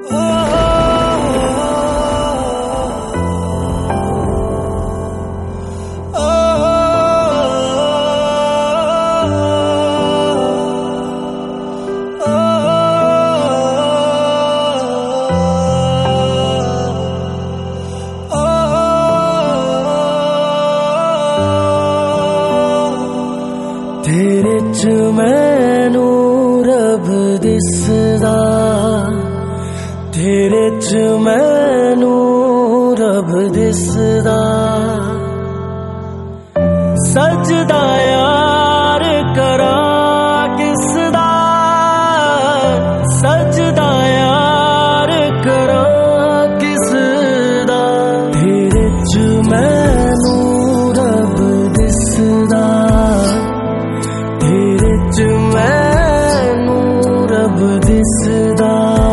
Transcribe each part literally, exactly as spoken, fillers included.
तेरे च मैनू रब दिसदा, तेरे च मैनू रब दिसदा। सजदा यार करा किसदा, सजदा यार करा किसदा। तेरे च मैनू रब दिसदा, तेरे च मैनू रब दिसदा।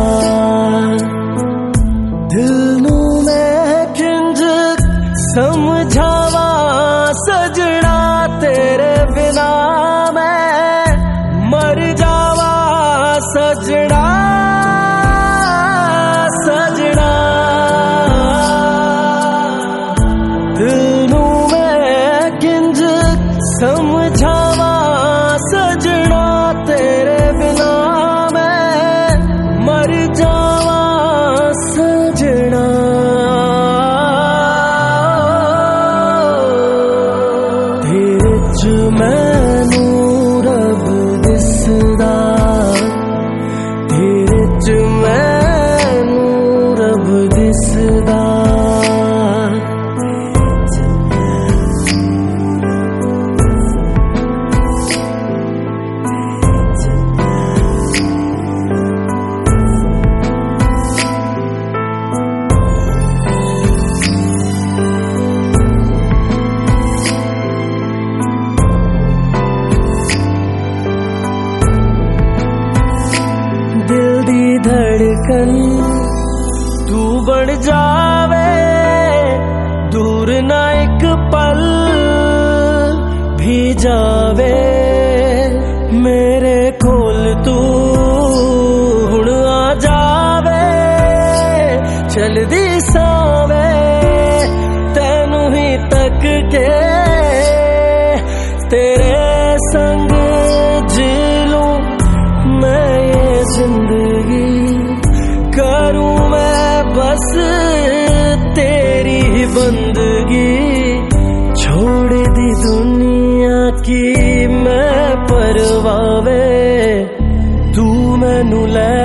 दिल नू मैं किंज समझावा सजना, तेरे बिना मैं मर जावा सजना, सजना। दिल नू मैं किंज समझावा सजना, तेरे बिना मैं मर जावा सजना। तेरे च मैनू रब दिसदा, तेरे च मैनू रब दिसदा। दिल दी धड़कन तू बन जावे, दूर ना एक पल भी जावे। मेरे कोल तू हुण आ जावे, चलदी सावे तैनू ही तक के, तेरे संग जिलूं मैं ये जिंदगी। करूं मैं बस तेरी ही बंदगी, छोड़ दी दुनिया की मैं परवावे, तू मैनू ले